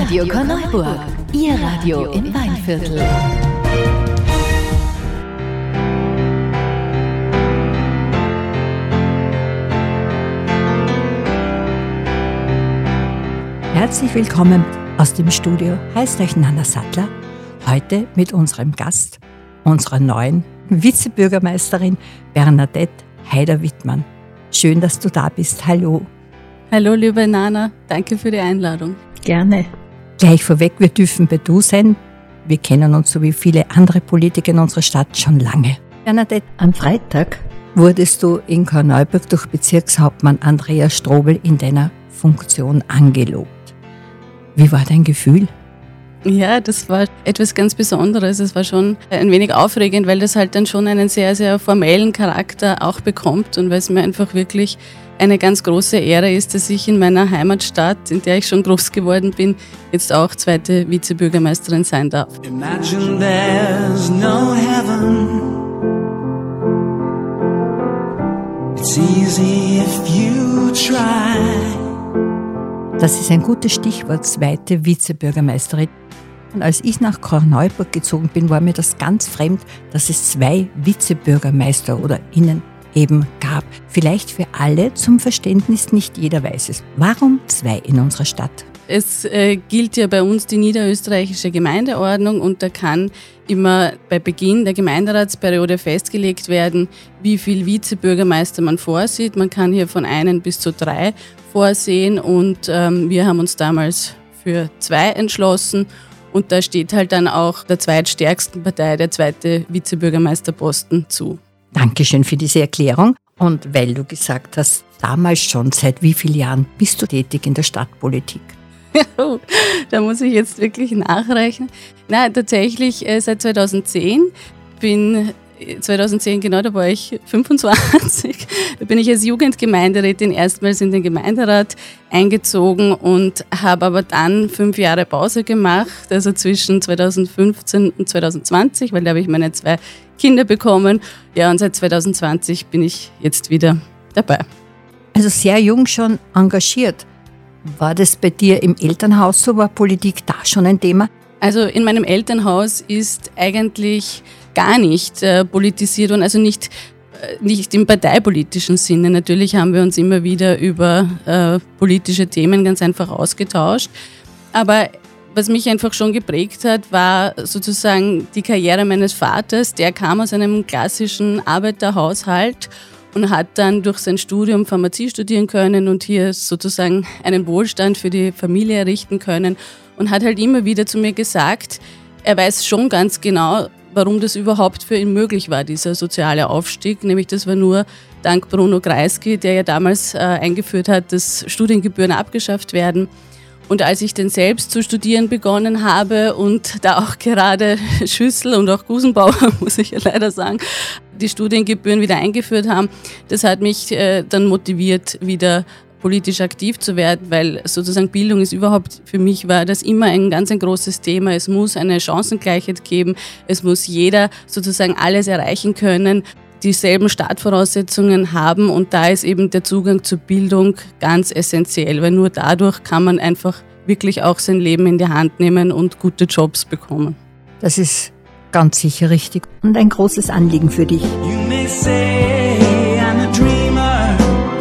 Radio Korneuburg, Ihr Radio im Weinviertel. Herzlich willkommen aus dem Studio. Heißt euch Nana Sattler. Heute mit unserem Gast, unserer neuen Vizebürgermeisterin Bernadette Heider-Wittmann. Schön, dass du da bist. Hallo. Hallo, liebe Nana. Danke für die Einladung. Gerne. Gleich vorweg, wir dürfen bei du sein. Wir kennen uns so wie viele andere Politiker in unserer Stadt schon lange. Bernadette, am Freitag wurdest du in Korneuburg durch Bezirkshauptmann Andreas Strobel in deiner Funktion angelobt. Wie war dein Gefühl? Ja, das war etwas ganz Besonderes. Es war schon ein wenig aufregend, weil das halt dann schon einen sehr, sehr formellen Charakter auch bekommt und weil es mir einfach wirklich eine ganz große Ehre ist, dass ich in meiner Heimatstadt, in der ich schon groß geworden bin, jetzt auch zweite Vizebürgermeisterin sein darf. Imagine there's no heaven. It's easy if you try. Das ist ein gutes Stichwort, zweite Vizebürgermeisterin. Und als ich nach Korneuburg gezogen bin, war mir das ganz fremd, dass es zwei Vizebürgermeister oder Innen eben gab. Vielleicht für alle zum Verständnis, nicht jeder weiß es. Warum zwei in unserer Stadt? Es gilt ja bei uns die niederösterreichische Gemeindeordnung und da kann immer bei Beginn der Gemeinderatsperiode festgelegt werden, wie viel Vizebürgermeister man vorsieht. Man kann hier von 1 bis zu 3 vorsehen und wir haben uns damals für 2 entschlossen und da steht halt dann auch der zweitstärksten Partei der zweite Vizebürgermeisterposten zu. Dankeschön für diese Erklärung. Und weil du gesagt hast, damals schon, seit wie vielen Jahren bist du tätig in der Stadtpolitik? Da muss ich jetzt wirklich nachrechnen. Nein, tatsächlich seit 2010. 2010, genau, da war ich 25. Da bin ich als Jugendgemeinderätin erstmals in den Gemeinderat eingezogen und habe aber dann 5 Jahre Pause gemacht, also zwischen 2015 und 2020, weil da habe ich meine 2 Kinder bekommen. Ja, und seit 2020 bin ich jetzt wieder dabei. Also sehr jung schon engagiert. War das bei dir im Elternhaus so? War Politik da schon ein Thema? Also in meinem Elternhaus ist eigentlich gar nicht politisiert worden, also nicht im parteipolitischen Sinne. Natürlich haben wir uns immer wieder über politische Themen ganz einfach ausgetauscht. Aber was mich einfach schon geprägt hat, war sozusagen die Karriere meines Vaters. Der kam aus einem klassischen Arbeiterhaushalt und hat dann durch sein Studium Pharmazie studieren können und hier sozusagen einen Wohlstand für die Familie errichten können und hat halt immer wieder zu mir gesagt, er weiß schon ganz genau, warum das überhaupt für ihn möglich war, dieser soziale Aufstieg. Nämlich das war nur dank Bruno Kreisky, der ja damals eingeführt hat, dass Studiengebühren abgeschafft werden. Und als ich dann selbst zu studieren begonnen habe und da auch gerade Schüssel und auch Gusenbauer, muss ich ja leider sagen, die Studiengebühren wieder eingeführt haben, das hat mich dann motiviert, wieder politisch aktiv zu werden, weil sozusagen Bildung ist überhaupt, für mich war das immer ein ganz ein großes Thema. Es muss eine Chancengleichheit geben, es muss jeder sozusagen alles erreichen können, dieselben Startvoraussetzungen haben und da ist eben der Zugang zur Bildung ganz essentiell, weil nur dadurch kann man einfach wirklich auch sein Leben in die Hand nehmen und gute Jobs bekommen. Das ist ganz sicher richtig und ein großes Anliegen für dich. You may say I'm a dreamer,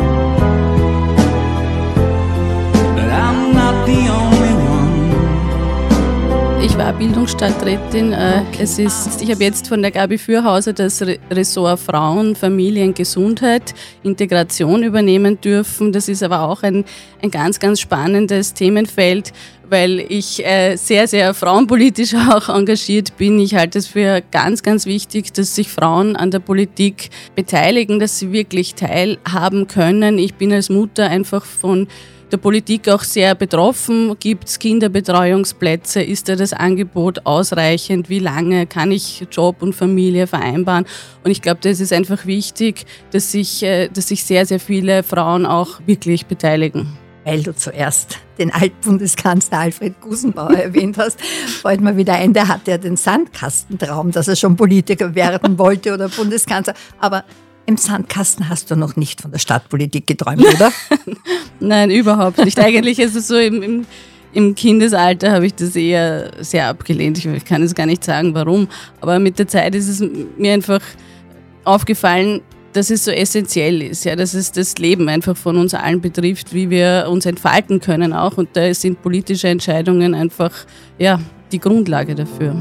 but I'm not the only one. Ich war Bildungsstadträtin. Ich habe jetzt von der Gabi Fürhauser das Ressort Frauen, Familien, Gesundheit, Integration übernehmen dürfen. Das ist aber auch ein ganz, ganz spannendes Themenfeld, weil ich sehr, sehr frauenpolitisch auch engagiert bin. Ich halte es für ganz, ganz wichtig, dass sich Frauen an der Politik beteiligen, dass sie wirklich teilhaben können. Ich bin als Mutter einfach von der Politik auch sehr betroffen. Gibt es Kinderbetreuungsplätze? Ist da das Angebot ausreichend? Wie lange kann ich Job und Familie vereinbaren? Und ich glaube, das ist einfach wichtig, dass sich sehr, sehr viele Frauen auch wirklich beteiligen. Weil du zuerst den Altbundeskanzler Alfred Gusenbauer erwähnt hast, fällt mir wieder ein, der hatte ja den Sandkastentraum, dass er schon Politiker werden wollte oder Bundeskanzler. Aber im Sandkasten hast du noch nicht von der Stadtpolitik geträumt, oder? Nein, überhaupt nicht. Eigentlich ist es so im Im Kindesalter habe ich das eher sehr abgelehnt. Ich kann es gar nicht sagen, warum. Aber mit der Zeit ist es mir einfach aufgefallen, dass es so essentiell ist, ja, dass es das Leben einfach von uns allen betrifft, wie wir uns entfalten können auch. Und da sind politische Entscheidungen einfach die Grundlage dafür.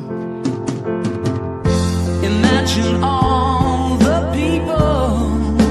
Imagine all the people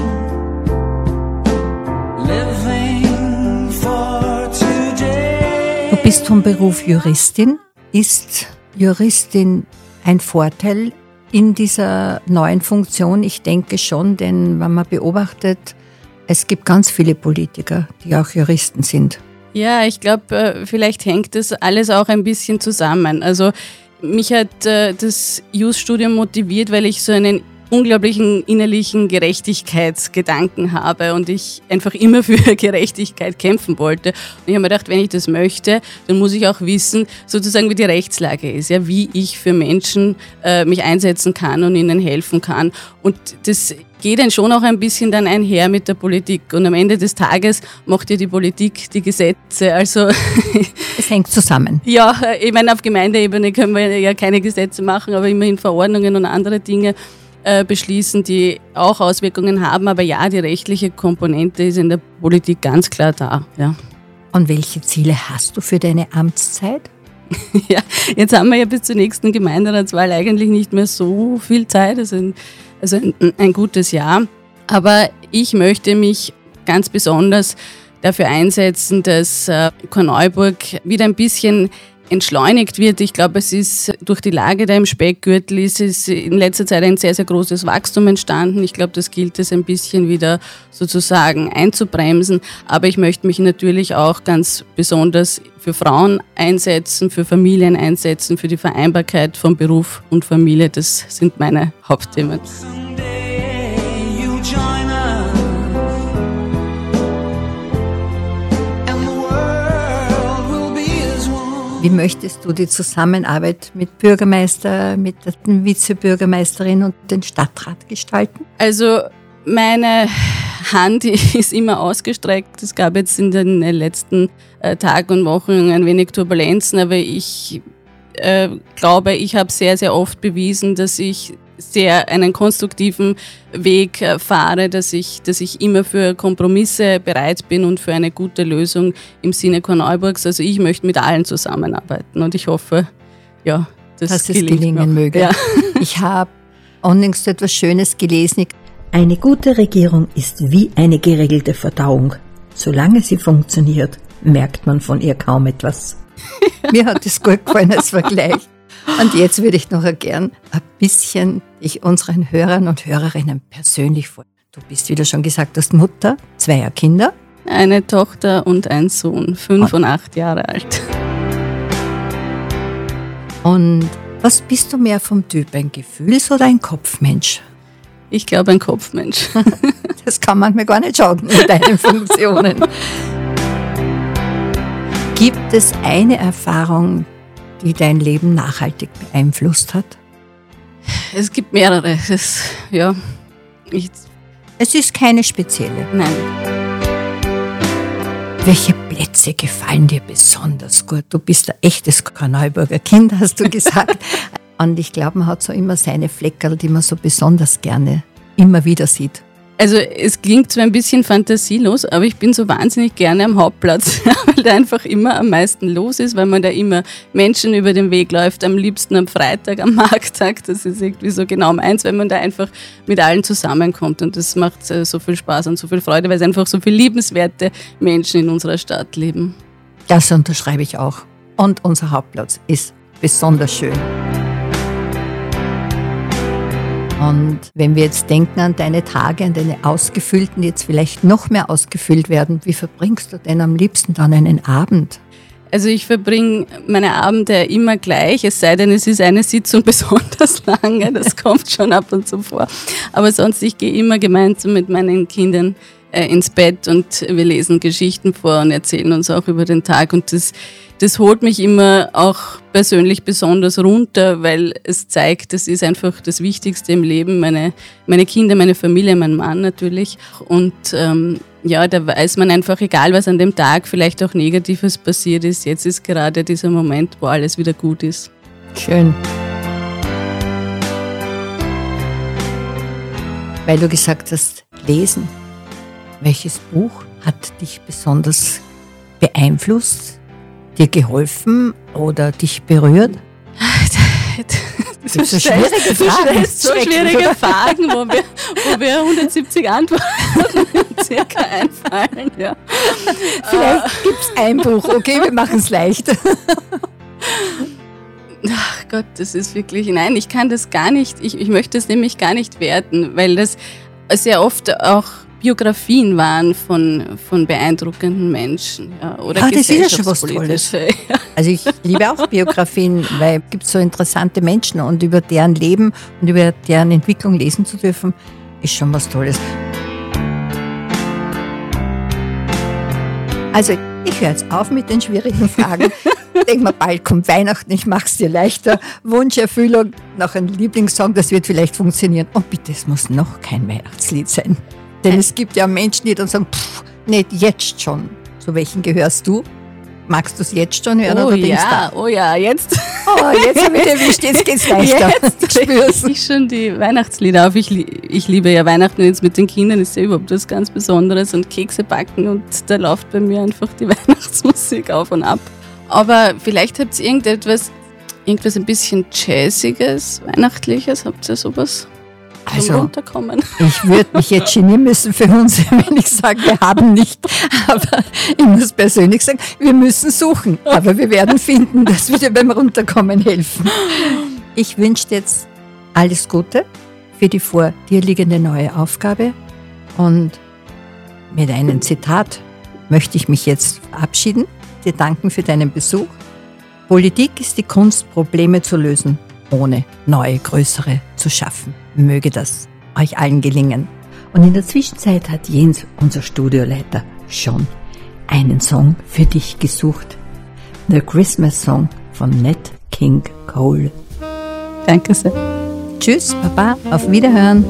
living for today. Du bist vom Beruf Juristin. Ist Juristin ein Vorteil in dieser neuen Funktion? Ich denke schon, denn wenn man beobachtet, es gibt ganz viele Politiker, die auch Juristen sind. Ja, ich glaube, vielleicht hängt das alles auch ein bisschen zusammen. Also mich hat das Jus-Studium motiviert, weil ich so einen unglaublichen innerlichen Gerechtigkeitsgedanken habe und ich einfach immer für Gerechtigkeit kämpfen wollte. Und ich habe mir gedacht, wenn ich das möchte, dann muss ich auch wissen, sozusagen wie die Rechtslage ist, ja, wie ich für Menschen mich einsetzen kann und ihnen helfen kann. Und das geht dann schon auch ein bisschen dann einher mit der Politik. Und am Ende des Tages macht ja die Politik die Gesetze. Also es hängt zusammen. Ja, ich meine, auf Gemeindeebene können wir ja keine Gesetze machen, aber immerhin Verordnungen und andere Dinge beschließen, die auch Auswirkungen haben. Aber ja, die rechtliche Komponente ist in der Politik ganz klar da. Ja. Und welche Ziele hast du für deine Amtszeit? Ja, jetzt haben wir ja bis zur nächsten Gemeinderatswahl eigentlich nicht mehr so viel Zeit, also ein gutes Jahr. Aber ich möchte mich ganz besonders dafür einsetzen, dass Korneuburg wieder ein bisschen entschleunigt wird. Ich glaube, es ist durch die Lage da im Speckgürtel ist in letzter Zeit ein sehr, sehr großes Wachstum entstanden. Ich glaube, das gilt es ein bisschen wieder sozusagen einzubremsen. Aber ich möchte mich natürlich auch ganz besonders für Frauen einsetzen, für Familien einsetzen, für die Vereinbarkeit von Beruf und Familie. Das sind meine Hauptthemen. Someday you join us, and the world will be as one. Wie möchtest du die Zusammenarbeit mit Bürgermeister, mit der Vizebürgermeisterin und dem Stadtrat gestalten? Also meine Hand ist immer ausgestreckt. Es gab jetzt in den letzten Tagen und Wochen ein wenig Turbulenzen, aber ich glaube, ich habe sehr, sehr oft bewiesen, dass ich einen konstruktiven Weg fahre, dass ich immer für Kompromisse bereit bin und für eine gute Lösung im Sinne Korneuburgs. Also ich möchte mit allen zusammenarbeiten und ich hoffe, ja, dass es gelingen möge. Ja. Ich habe unlängst etwas Schönes gelesen. Eine gute Regierung ist wie eine geregelte Verdauung. Solange sie funktioniert, merkt man von ihr kaum etwas. Mir hat das gut gefallen als Vergleich. Und jetzt würde ich noch gern ein bisschen dich unseren Hörern und Hörerinnen persönlich vorstellen. Du bist, wie du schon gesagt hast, Mutter zweier Kinder. Eine Tochter und ein Sohn, 5 und 8 Jahre alt. Und was bist du mehr vom Typ, ein Gefühls- oder ein Kopfmensch? Ich glaube, ein Kopfmensch. Das kann manchmal gar nicht schaden mit deinen Funktionen. Gibt es eine Erfahrung, die dein Leben nachhaltig beeinflusst hat? Es gibt mehrere. Es ist keine spezielle. Nein. Welche Plätze gefallen dir besonders gut? Du bist ein echtes Korneuburger Kind, hast du gesagt. Und ich glaube, man hat so immer seine Fleckerl, die man so besonders gerne immer wieder sieht. Also es klingt zwar ein bisschen fantasielos, aber ich bin so wahnsinnig gerne am Hauptplatz, weil da einfach immer am meisten los ist, weil man da immer Menschen über den Weg läuft, am liebsten am Freitag, am Markttag. Das ist irgendwie so genau meins, weil man da einfach mit allen zusammenkommt und das macht so viel Spaß und so viel Freude, weil es einfach so viele liebenswerte Menschen in unserer Stadt leben. Das unterschreibe ich auch. Und unser Hauptplatz ist besonders schön. Und wenn wir jetzt denken an deine Tage, an deine ausgefüllten, die jetzt vielleicht noch mehr ausgefüllt werden, wie verbringst du denn am liebsten dann einen Abend? Also ich verbringe meine Abende immer gleich, es sei denn, es ist eine Sitzung besonders lange, das kommt schon ab und zu vor. Aber sonst, ich gehe immer gemeinsam mit meinen Kindern ins Bett und wir lesen Geschichten vor und erzählen uns auch über den Tag. Und das holt mich immer auch persönlich besonders runter, weil es zeigt, das ist einfach das Wichtigste im Leben. Meine Kinder, meine Familie, mein Mann natürlich. Und ja, da weiß man einfach, egal was an dem Tag vielleicht auch Negatives passiert ist, jetzt ist gerade dieser Moment, wo alles wieder gut ist. Schön. Weil du gesagt hast, lesen. Welches Buch hat dich besonders beeinflusst, dir geholfen oder dich berührt? Du stellst so schwierige Fragen, wo wir 170 Antworten circa einfallen. Ja. Vielleicht gibt es ein Buch, okay, wir machen es leicht. Ach Gott, das ist wirklich, nein, ich kann das gar nicht, ich möchte es nämlich gar nicht werten, weil das sehr oft auch Biografien waren von beeindruckenden Menschen. Ja, oder das ist ja schon was Tolles. Ja. Also ich liebe auch Biografien, weil es gibt so interessante Menschen und über deren Leben und über deren Entwicklung lesen zu dürfen, ist schon was Tolles. Also ich höre jetzt auf mit den schwierigen Fragen. Denk mal, bald kommt Weihnachten, ich mache es dir leichter. Wunscherfüllung, noch ein Lieblingssong, das wird vielleicht funktionieren. Und bitte, es muss noch kein Weihnachtslied sein. Denn es gibt ja Menschen, die dann sagen, nicht jetzt schon. Zu welchen gehörst du? Magst du es jetzt schon hören? Oder jetzt. Oh ja, jetzt habe ich erwischt, jetzt geht's leichter. Jetzt ich schon die Weihnachtslieder auf. Ich liebe ja Weihnachten jetzt mit den Kindern, ist ja überhaupt was ganz Besonderes und Kekse backen und da läuft bei mir einfach die Weihnachtsmusik auf und ab. Aber vielleicht habt ihr irgendwas ein bisschen Jazziges, Weihnachtliches, habt ihr sowas? Also, runterkommen. Ich würde mich jetzt genieren müssen für uns, wenn ich sage, wir haben nicht. Aber ich muss persönlich sagen, wir müssen suchen. Aber wir werden finden, dass wir dir beim Runterkommen helfen. Ich wünsche dir jetzt alles Gute für die vor dir liegende neue Aufgabe. Und mit einem Zitat möchte ich mich jetzt verabschieden. Dir danken für deinen Besuch. Politik ist die Kunst, Probleme zu lösen, ohne neue, größere zu schaffen. Möge das euch allen gelingen. Und in der Zwischenzeit hat Jens, unser Studioleiter, schon einen Song für dich gesucht. The Christmas Song von Nat King Cole. Danke sehr. Tschüss, Baba, auf Wiederhören.